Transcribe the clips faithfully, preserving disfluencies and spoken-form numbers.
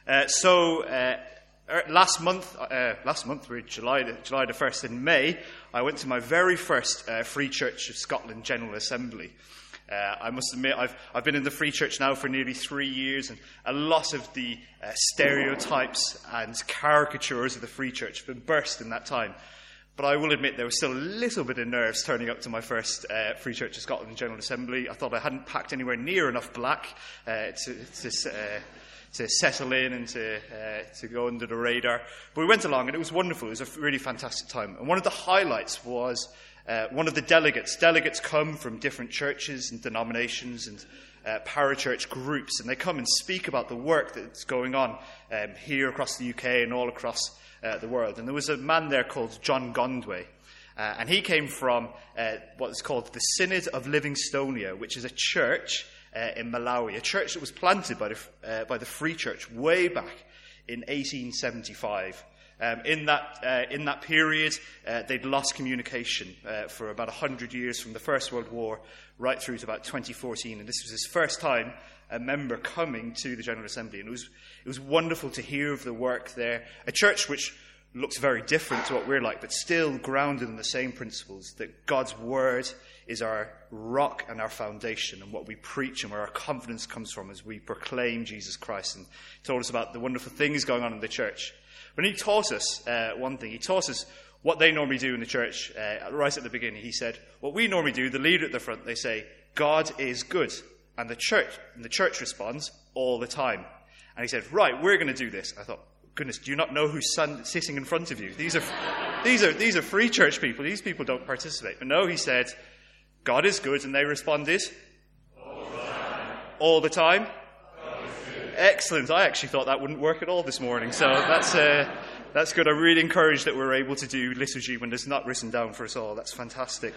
Uh, so uh, last month, uh, last month, we're July, July the first, in May, I went to my very first uh, Free Church of Scotland General Assembly. Uh, I must admit, I've, I've been in the Free Church now for nearly three years, and a lot of the uh, stereotypes and caricatures of the Free Church have been burst in that time. But I will admit there was still a little bit of nerves turning up to my first uh, Free Church of Scotland General Assembly. I thought I hadn't packed anywhere near enough black uh, to, to, uh, to settle in and to, uh, to go under the radar. But we went along, and it was wonderful. It was a really fantastic time. And one of the highlights was uh, one of the delegates. Delegates come from different churches and denominations and uh, parachurch groups, and they come and speak about the work that's going on um, here across the U K and all across Uh, the world. And there was a man there called John Gondway, uh, and he came from uh, what is called the Synod of Livingstonia, which is a church uh, in Malawi, a church that was planted by the, uh, by the Free Church way back in eighteen seventy-five. Um, in that uh, in that period, uh, they'd lost communication uh, for about one hundred years, from the First World War right through to about twenty fourteen. And this was his first time a member coming to the General Assembly. And it was it was wonderful to hear of the work there. A church which looks very different to what we're like, but still grounded in the same principles, that God's word is our rock and our foundation, and what we preach and where our confidence comes from as we proclaim Jesus Christ. And he told us about the wonderful things going on in the church. But he taught us uh, one thing. He taught us what they normally do in the church uh, right at the beginning. He said, what we normally do, the leader at the front, they say, God is good. And the church, and the church responds, all the time. And he said, right, we're going to do this. I thought, goodness, do you not know who's sitting in front of you? These are, these are, these are Free Church people. These people don't participate. But no, he said, God is good. And they responded, all the time. All the time? Excellent. I actually thought that wouldn't work at all this morning. So that's uh, that's good. I'm really encouraged that we're able to do liturgy when it's not written down for us all. That's fantastic.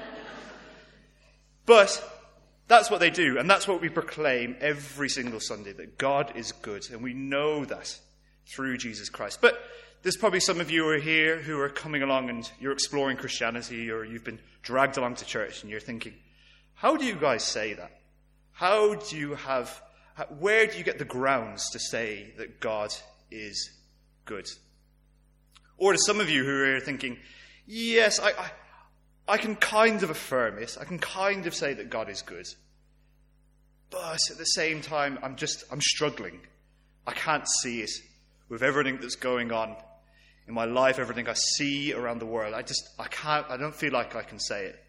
But that's what they do, and that's what we proclaim every single Sunday, that God is good, and we know that through Jesus Christ. But there's probably some of you who are here who are coming along and you're exploring Christianity, or you've been dragged along to church, and you're thinking, how do you guys say that? How do you have... Where do you get the grounds to say that God is good? Or to some of you who are thinking, yes, I, I, I can kind of affirm it. I can kind of say that God is good. But at the same time, I'm just, I'm struggling. I can't see it with everything that's going on in my life, everything I see around the world. I just, I can't, I don't feel like I can say it.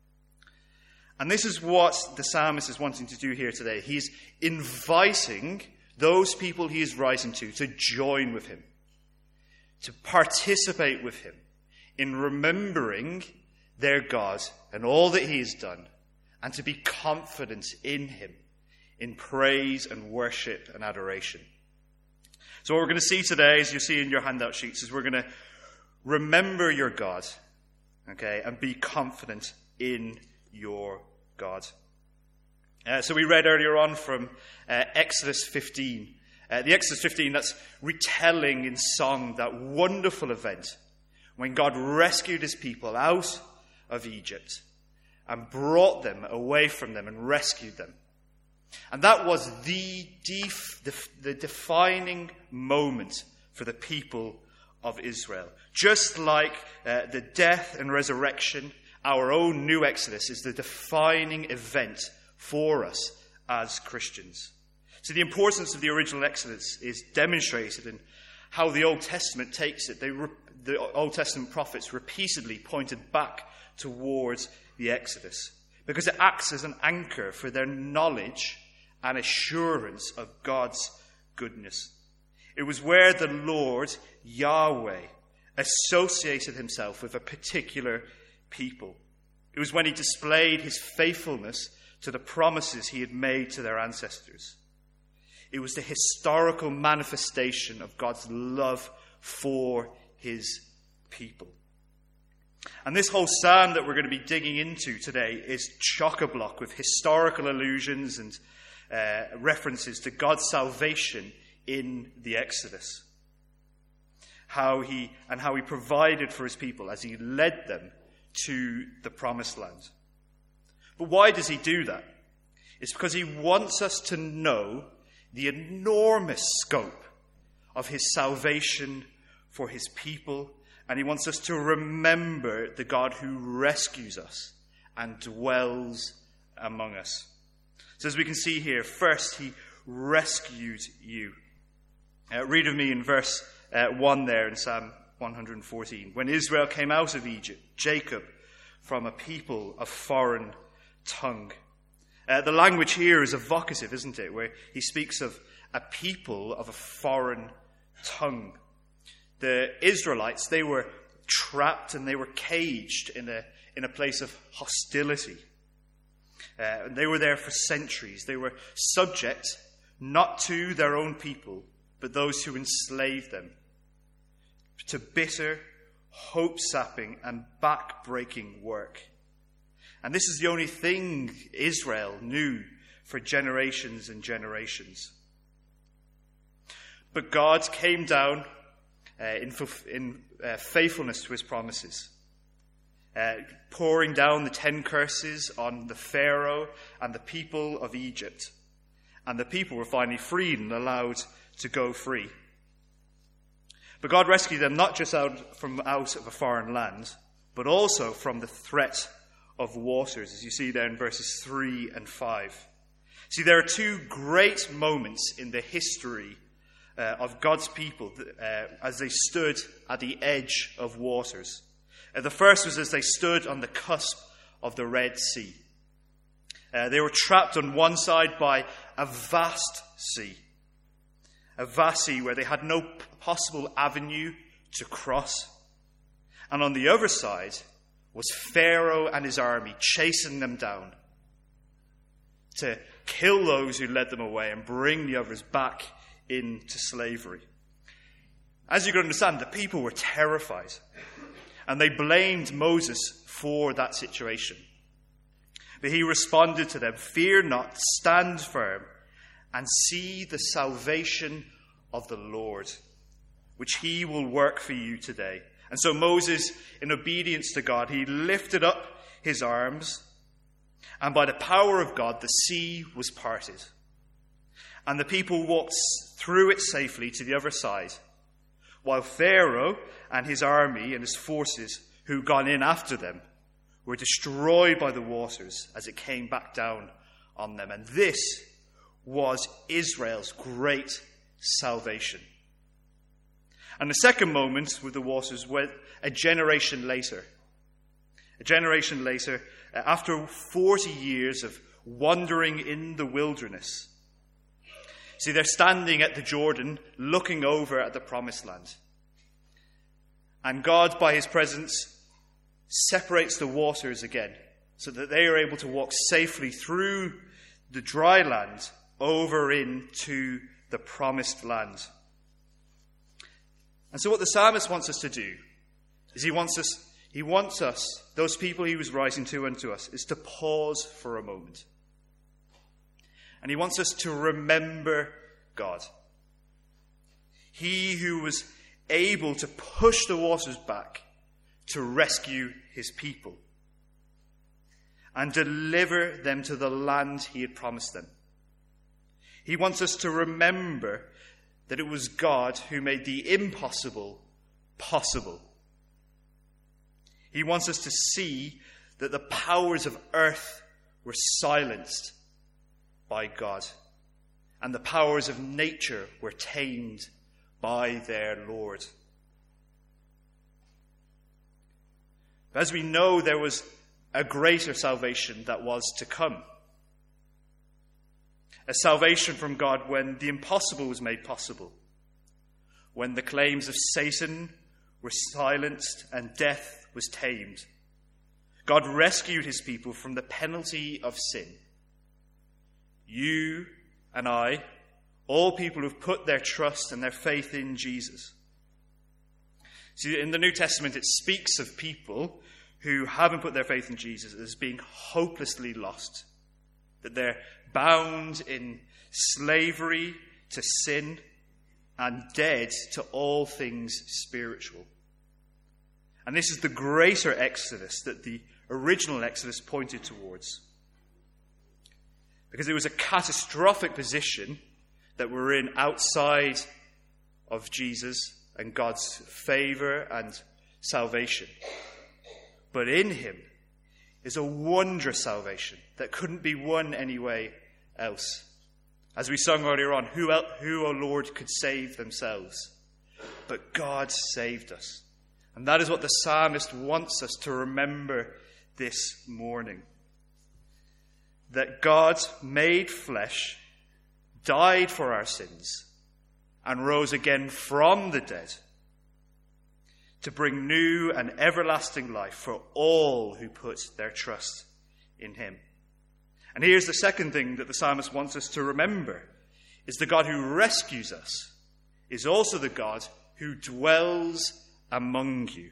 And this is what the psalmist is wanting to do here today. He's inviting those people he is writing to to join with him, to participate with him in remembering their God and all that he has done, and to be confident in him in praise and worship and adoration. So what we're going to see today, as you see in your handout sheets, is we're going to remember your God, okay, and be confident in your God. Uh, so we read earlier on from uh, Exodus fifteen. Uh, the Exodus fifteen, that's retelling in song that wonderful event when God rescued his people out of Egypt and brought them away from them and rescued them. And that was the, def- the, the defining moment for the people of Israel. Just like uh, the death and resurrection, our own new Exodus is the defining event for us as Christians. So the importance of the original Exodus is demonstrated in how the Old Testament takes it. They, the Old Testament prophets repeatedly pointed back towards the Exodus because it acts as an anchor for their knowledge and assurance of God's goodness. It was where the Lord, Yahweh, associated himself with a particular people. It was when he displayed his faithfulness to the promises he had made to their ancestors. It was the historical manifestation of God's love for his people. And this whole psalm that we're going to be digging into today is chock-a-block with historical allusions and uh, references to God's salvation in the Exodus. How he and how he provided for his people as he led them to the promised land. But why does he do that? It's because he wants us to know the enormous scope of his salvation for his people, and he wants us to remember the God who rescues us and dwells among us. So as we can see here, first he rescued you. Uh, read with me in verse uh, one there in Psalm one fourteen. When Israel came out of Egypt, Jacob from a people of foreign tongue. Uh, the language here is evocative, isn't it? Where he speaks of a people of a foreign tongue. The Israelites, they were trapped and they were caged in a, in a place of hostility. Uh, they were there for centuries. They were subject not to their own people, but those who enslaved them, to bitter, hope-sapping, and back-breaking work. And this is the only thing Israel knew for generations and generations. But God came down uh, in, in uh, faithfulness to his promises, uh, pouring down the ten curses on the Pharaoh and the people of Egypt. And the people were finally freed and allowed to go free. But God rescued them not just out from out of a foreign land, but also from the threat of waters, as you see there in verses three and five. See, there are two great moments in the history uh, of God's people uh, as they stood at the edge of waters. Uh, the first was as they stood on the cusp of the Red Sea. Uh, they were trapped on one side by a vast sea. A vast sea where they had no possible avenue to cross. And on the other side was Pharaoh and his army chasing them down to kill those who led them away and bring the others back into slavery. As you can understand, the people were terrified. And they blamed Moses for that situation. But he responded to them, "Fear not, stand firm, and see the salvation of the Lord, which he will work for you today." And so Moses, in obedience to God, he lifted up his arms, and by the power of God, the sea was parted. And the people walked through it safely to the other side, while Pharaoh and his army and his forces, who had gone in after them, were destroyed by the waters as it came back down on them. And this was Israel's great salvation. And the second moment with the waters was a generation later. A generation later, after forty years of wandering in the wilderness. See, they're standing at the Jordan, looking over at the promised land. And God, by his presence, separates the waters again, so that they are able to walk safely through the dry land over into the promised land. And so what the psalmist wants us to do is he wants us, he wants us, those people he was writing to and to us, is to pause for a moment. And he wants us to remember God. He who was able to push the waters back to rescue his people and deliver them to the land he had promised them. He wants us to remember that it was God who made the impossible possible. He wants us to see that the powers of earth were silenced by God, and the powers of nature were tamed by their Lord. As we know, there was a greater salvation that was to come. A salvation from God when the impossible was made possible. When the claims of Satan were silenced and death was tamed. God rescued his people from the penalty of sin. You and I, all people who've put their trust and their faith in Jesus. See, in the New Testament, it speaks of people who haven't put their faith in Jesus as being hopelessly lost. That they're bound in slavery to sin and dead to all things spiritual. And this is the greater exodus that the original Exodus pointed towards. Because it was a catastrophic position that we're in outside of Jesus and God's favor and salvation. But in him is a wondrous salvation that couldn't be won any way else. As we sung earlier on, who, el- who, O Lord, could save themselves? But God saved us. And that is what the psalmist wants us to remember this morning. That God made flesh, died for our sins, and rose again from the dead to bring new and everlasting life for all who put their trust in him. And here's the second thing that the psalmist wants us to remember, is the God who rescues us is also the God who dwells among you.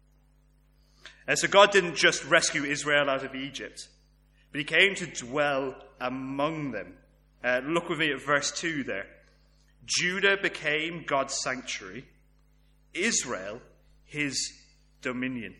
And so God didn't just rescue Israel out of Egypt, but he came to dwell among them. Uh, look with me at verse two there. Judah became God's sanctuary, Israel his dominion.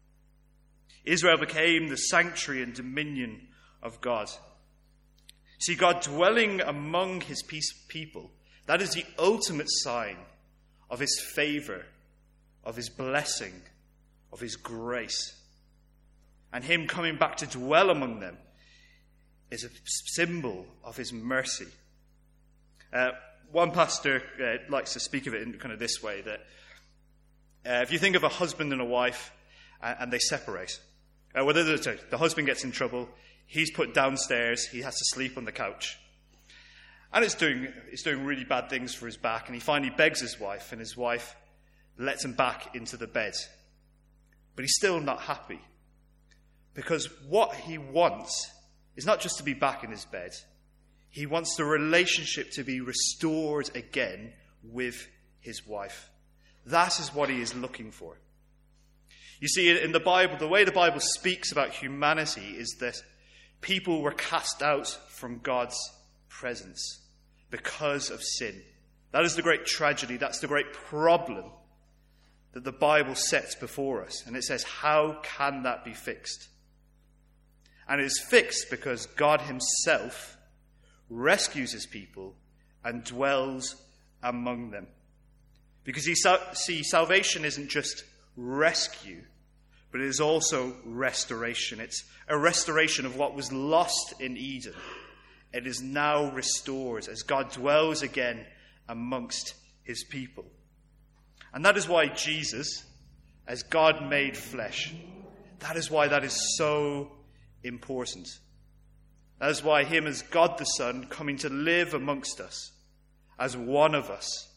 Israel became the sanctuary and dominion of God. See, God dwelling among his people, that is the ultimate sign of his favor, of his blessing, of his grace. And him coming back to dwell among them is a symbol of his mercy. Uh, one pastor uh, likes to speak of it in kind of this way, that uh, if you think of a husband and a wife uh, and they separate, uh, whether the, the husband gets in trouble, he's put downstairs, he has to sleep on the couch. And it's doing, it's doing really bad things for his back, and he finally begs his wife, and his wife lets him back into the bed. But he's still not happy, because what he wants is not just to be back in his bed. He wants the relationship to be restored again with his wife. That is what he is looking for. You see, in the Bible, the way the Bible speaks about humanity is that people were cast out from God's presence because of sin. That is the great tragedy. That's the great problem that the Bible sets before us. And it says, how can that be fixed? And it is fixed because God himself rescues his people and dwells among them. Because you see, salvation isn't just rescue, but it is also restoration. It's a restoration of what was lost in Eden. It is now restored as God dwells again amongst his people. And that is why Jesus, as God made flesh, that is why that is so important. That is why him as God the Son coming to live amongst us as one of us,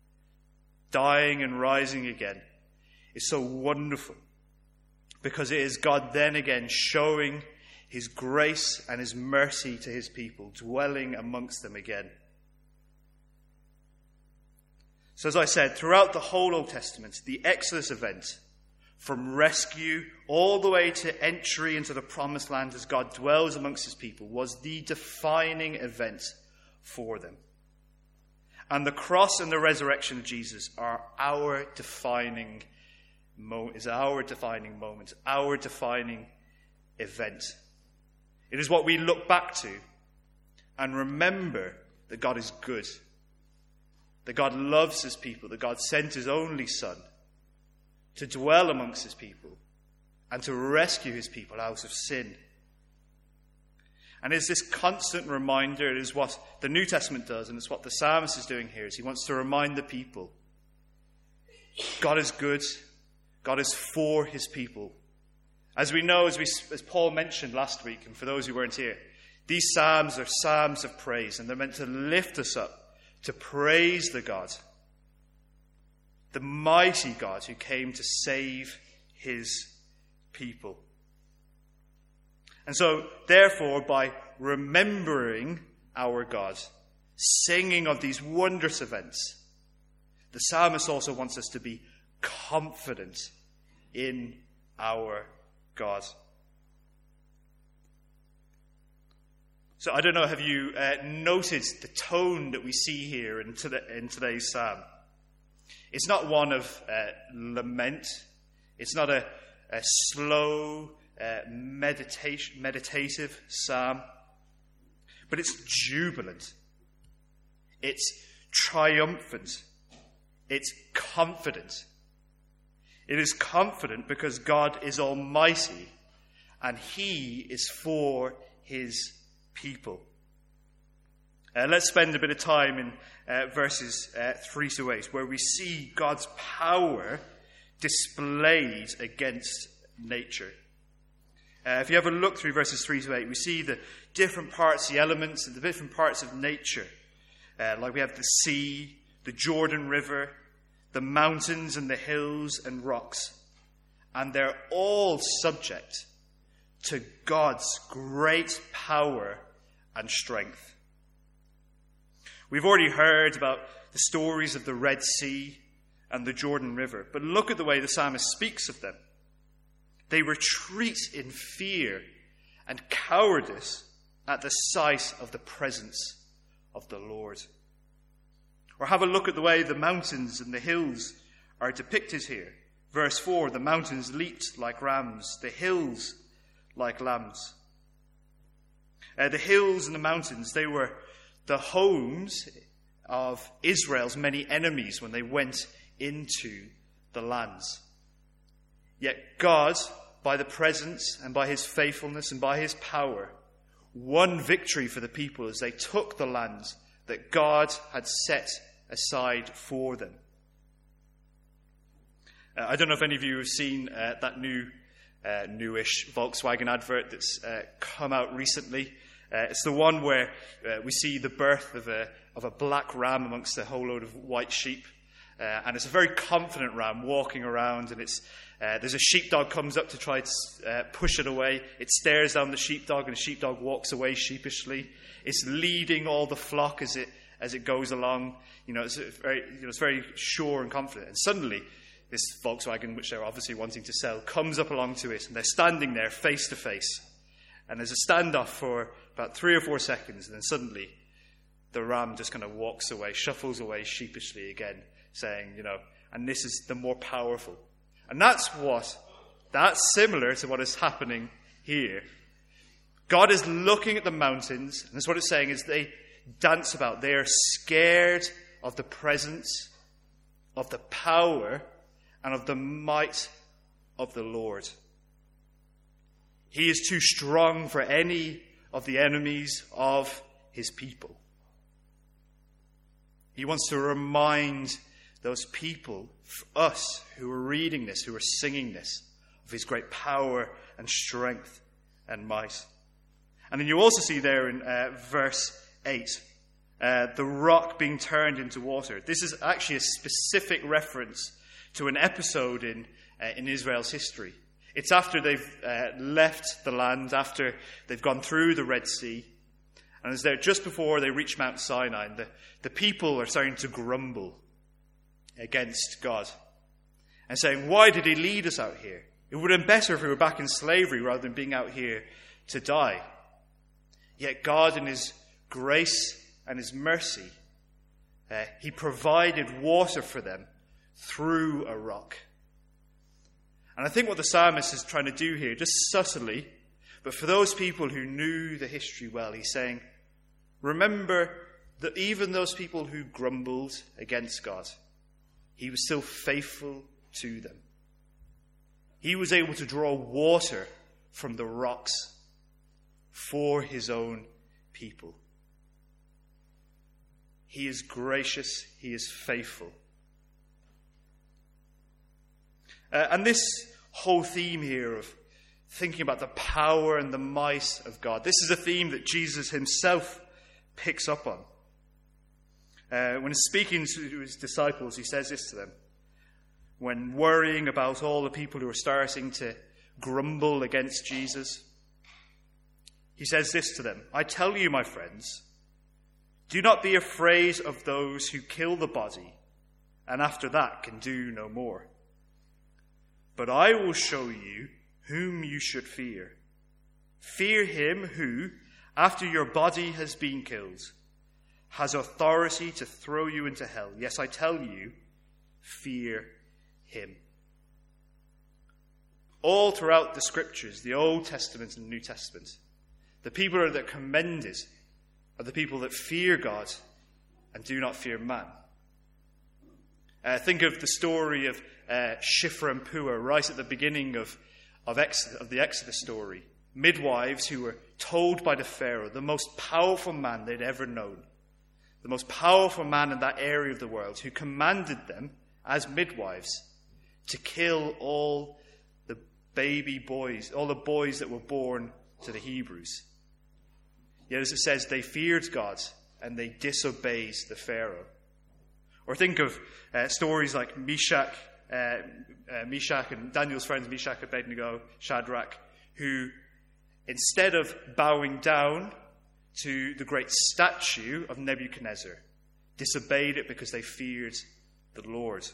dying and rising again, is so wonderful. Because it is God then again showing his grace and his mercy to his people, dwelling amongst them again. So as I said, throughout the whole Old Testament, the Exodus event, from rescue all the way to entry into the promised land as God dwells amongst his people, was the defining event for them. And the cross and the resurrection of Jesus are our defining moment, is our defining moment, our defining event. It is what we look back to and remember that God is good, that God loves his people, that God sent his only Son to dwell amongst his people and to rescue his people out of sin. And it's this constant reminder, it is what the New Testament does, and it's what the psalmist is doing here, is he wants to remind the people, God is good, God is for his people. As we know, as, we, as Paul mentioned last week, and for those who weren't here, these psalms are psalms of praise, and they're meant to lift us up to praise the God, the mighty God who came to save his people. And so, therefore, by remembering our God, singing of these wondrous events, the psalmist also wants us to be confident in our God. So I don't know, have you uh, noted the tone that we see here in, to- in today's psalm? It's not one of uh, lament. It's not a, a slow, uh, meditation, meditative psalm. But it's jubilant. It's triumphant. It's confident. It is confident because God is almighty and he is for his people. Uh, let's spend a bit of time in uh, verses uh, three to eight, where we see God's power displayed against nature. Uh, if you have a look through verses three to eight, we see the different parts, the elements, and the different parts of nature. Uh, like we have the sea, the Jordan River, the mountains and the hills and rocks. And they're all subject to God's great power and strength. We've already heard about the stories of the Red Sea and the Jordan River, but look at the way the psalmist speaks of them. They retreat in fear and cowardice at the sight of the presence of the Lord. Or have a look at the way the mountains and the hills are depicted here. Verse four, the mountains leaped like rams, the hills like lambs. Uh, the hills and the mountains, they were the homes of Israel's many enemies when they went into the lands. Yet God, by the presence and by his faithfulness and by his power, won victory for the people as they took the lands that God had set aside for them. Uh, I don't know if any of you have seen uh, that new, uh, newish Volkswagen advert that's uh, come out recently. Uh, it's the one where uh, we see the birth of a of a black ram amongst a whole load of white sheep. Uh, and it's a very confident ram walking around, and it's uh, there's a sheepdog comes up to try to uh, push it away. It stares down the sheepdog, and the sheepdog walks away sheepishly. It's leading all the flock as it as it goes along. You know, it's very you know, it's very sure and confident. And suddenly, this Volkswagen, which they're obviously wanting to sell, comes up along to it, and they're standing there face to face. And there's a standoff for about three or four seconds, and then suddenly the ram just kind of walks away, shuffles away sheepishly again, saying, you know, and this is the more powerful. And that's what, that's similar to what is happening here. God is looking at the mountains, and that's what it's saying is they dance about. They are scared of the presence, of the power, and of the might of the Lord. He is too strong for any of the enemies of his people. He wants to remind those people, us who are reading this, who are singing this, of his great power and strength and might. And then you also see there in uh, verse eight, uh, the rock being turned into water. This is actually a specific reference to an episode in, uh, in Israel's history. It's after they've uh, left the land, after they've gone through the Red Sea. And it's there just before they reach Mount Sinai. And the, the people are starting to grumble against God. And saying, why did he lead us out here? It would have been better if we were back in slavery rather than being out here to die. Yet God, in his grace and his mercy, uh, he provided water for them through a rock. And I think what the psalmist is trying to do here, just subtly, but for those people who knew the history well, he's saying, remember that even those people who grumbled against God, he was still faithful to them. He was able to draw water from the rocks for his own people. He is gracious. He is faithful. Uh, and this whole theme here of thinking about the power and the might of God, this is a theme that Jesus himself picks up on. Uh, when he's speaking to his disciples, he says this to them. When worrying about all the people who are starting to grumble against Jesus, he says this to them. I tell you, my friends, do not be afraid of those who kill the body and after that can do no more. But I will show you whom you should fear. Fear him who, after your body has been killed, has authority to throw you into hell. Yes, I tell you, fear him. All throughout the scriptures, the Old Testament and the New Testament, the people that are commended are the people that fear God and do not fear man. Uh, think of the story of uh, Shiphrah and Puah right at the beginning of, of, Exodus, of the Exodus story. Midwives who were told by the Pharaoh, the most powerful man they'd ever known, the most powerful man in that area of the world, who commanded them as midwives to kill all the baby boys, all the boys that were born to the Hebrews. Yet as it says, they feared God and they disobeyed the Pharaoh. Or think of uh, stories like Meshach, uh, uh, Meshach and Daniel's friends, Meshach, Abednego, Shadrach, who instead of bowing down to the great statue of Nebuchadnezzar, disobeyed it because they feared the Lord.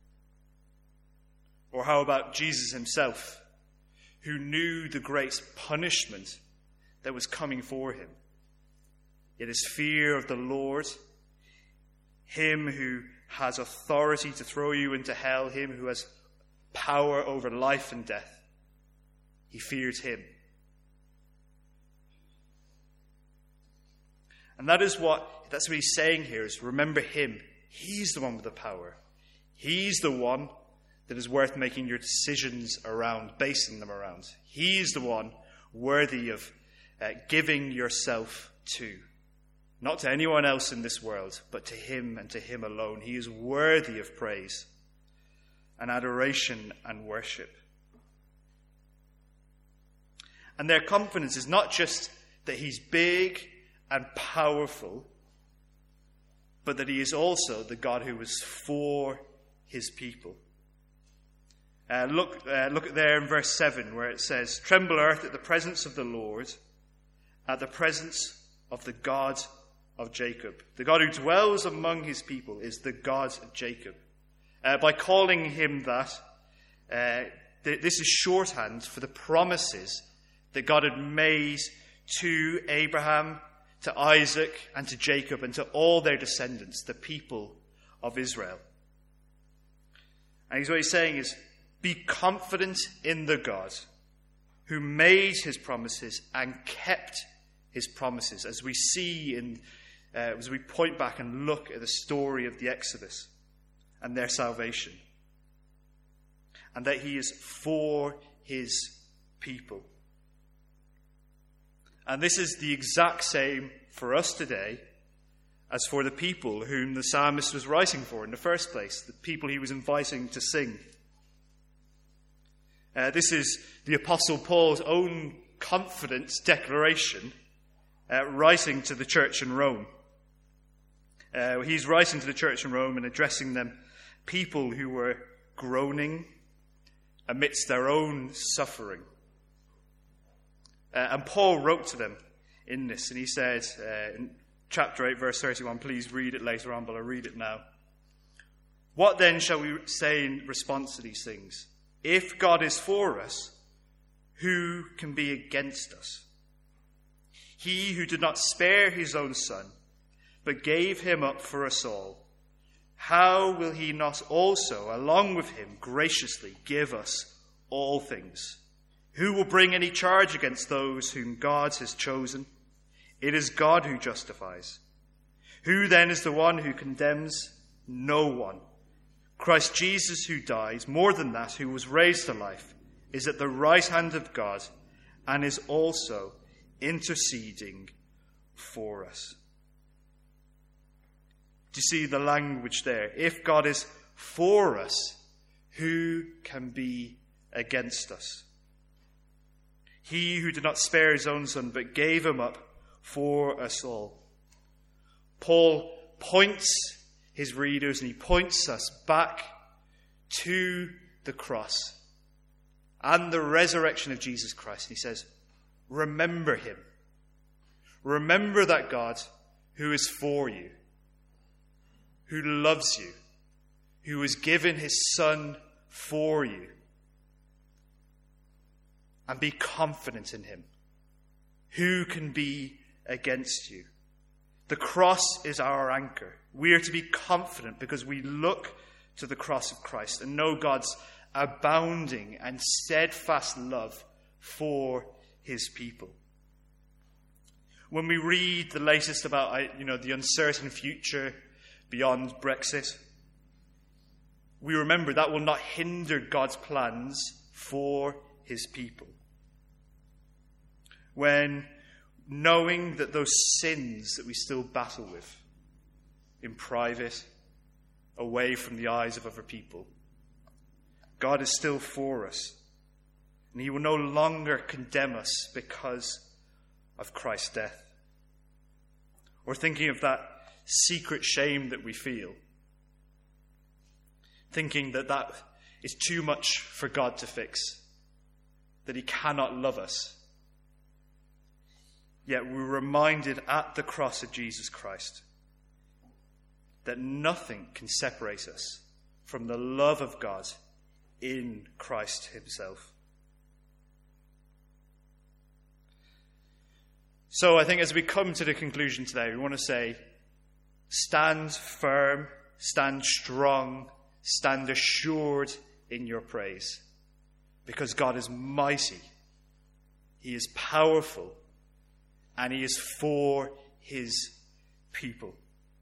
Or how about Jesus himself, who knew the great punishment that was coming for him? Yet his fear of the Lord, him who has authority to throw you into hell, him who has power over life and death, he feared him. And that is what, that's what he's saying here, is remember him. He's the one with the power. He's the one that is worth making your decisions around, basing them around. He's the one worthy of uh, giving yourself to. Not to anyone else in this world, but to him and to him alone. He is worthy of praise and adoration and worship. And their confidence is not just that he's big and powerful, but that he is also the God who is for his people. Uh, look, uh, look there in verse seven where it says, "Tremble earth at the presence of the Lord, at the presence of the God of Jacob." The God who dwells among his people is the God of Jacob. Uh, by calling him that, uh, th- this is shorthand for the promises that God had made to Abraham, to Isaac, and to Jacob, and to all their descendants, the people of Israel. And he's, what he's saying is, be confident in the God who made his promises and kept his promises, as we see in, uh, as we point back and look at the story of the Exodus and their salvation. And that he is for his people. And this is the exact same for us today as for the people whom the psalmist was writing for in the first place, the people he was inviting to sing. Uh, this is the Apostle Paul's own confident declaration, uh, writing to the church in Rome. Uh, he's writing to the church in Rome and addressing them, people who were groaning amidst their own suffering. Uh, and Paul wrote to them in this, and he said uh, in chapter eight, verse thirty-one, please read it later on, but I'll read it now. "What then shall we say in response to these things? If God is for us, who can be against us? He who did not spare his own son, but gave him up for us all, how will he not also, along with him, graciously give us all things? Who will bring any charge against those whom God has chosen? It is God who justifies. Who then is the one who condemns? No one. Christ Jesus, who died, more than that, who was raised to life, is at the right hand of God and is also interceding for us." Do you see the language there? If God is for us, who can be against us? He who did not spare his own son, but gave him up for us all. Paul points his readers and he points us back to the cross and the resurrection of Jesus Christ. And he says, remember him. Remember that God who is for you, who loves you, who has given his son for you. And be confident in him. Who can be against you? The cross is our anchor. We are to be confident because we look to the cross of Christ and know God's abounding and steadfast love for his people. When we read the latest about, you know, the uncertain future beyond Brexit, we remember that will not hinder God's plans for his people. When knowing that those sins that we still battle with in private, away from the eyes of other people, God is still for us. And he will no longer condemn us because of Christ's death. Or thinking of that secret shame that we feel. Thinking that that is too much for God to fix. That he cannot love us. Yet we're reminded at the cross of Jesus Christ that nothing can separate us from the love of God in Christ himself. So I think as we come to the conclusion today, we want to say, stand firm, stand strong, stand assured in your praise. Because God is mighty, he is powerful, and he is for his people.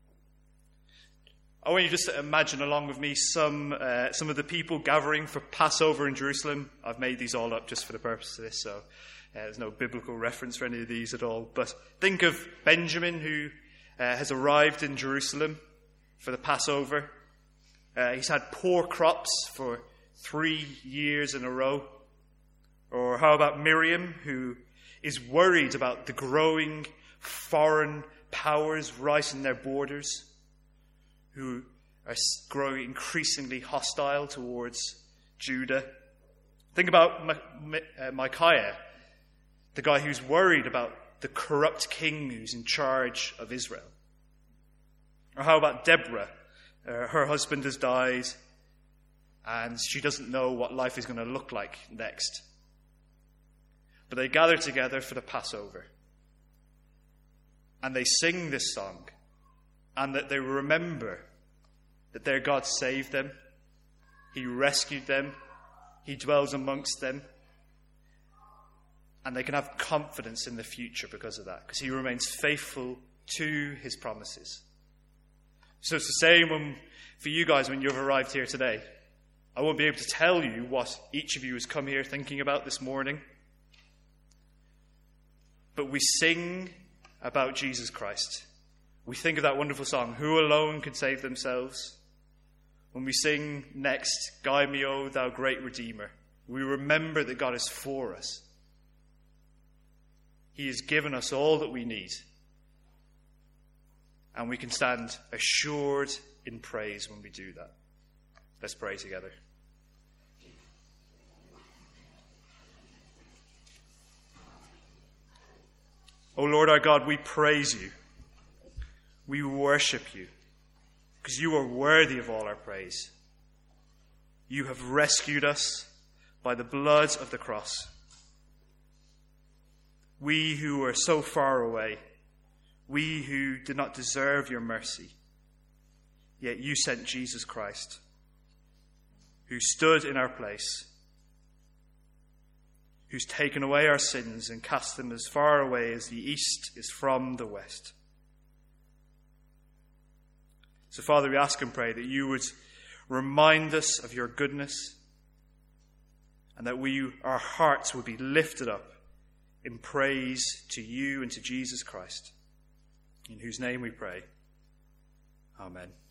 I want you just to imagine along with me some uh, some of the people gathering for Passover in Jerusalem. I've made these all up just for the purpose of this, so uh, there's no biblical reference for any of these at all. But think of Benjamin, who uh, has arrived in Jerusalem for the Passover. Uh, he's had poor crops for three years in a row. Or how about Miriam, who is worried about the growing foreign powers right in their borders, who are growing increasingly hostile towards Judah. Think about Micaiah, the guy who's worried about the corrupt king who's in charge of Israel. Or how about Deborah? Uh, her husband has died, and she doesn't know what life is going to look like next. But they gather together for the Passover. And they sing this song. And that they remember that their God saved them. He rescued them. He dwells amongst them. And they can have confidence in the future because of that. Because he remains faithful to his promises. So it's the same when, for you guys when you've arrived here today. I won't be able to tell you what each of you has come here thinking about this morning. But we sing about Jesus Christ. We think of that wonderful song, "Who alone can save themselves?" When we sing next, "Guide me, O thou great Redeemer," we remember that God is for us. He has given us all that we need. And we can stand assured in praise when we do that. Let's pray together. O Lord our God, we praise you. We worship you because you are worthy of all our praise. You have rescued us by the blood of the cross. We who are so far away, we who did not deserve your mercy, yet you sent Jesus Christ, who stood in our place, who's taken away our sins and cast them as far away as the east is from the west. So, Father, we ask and pray that you would remind us of your goodness and that we, our hearts would be lifted up in praise to you and to Jesus Christ, in whose name we pray. Amen.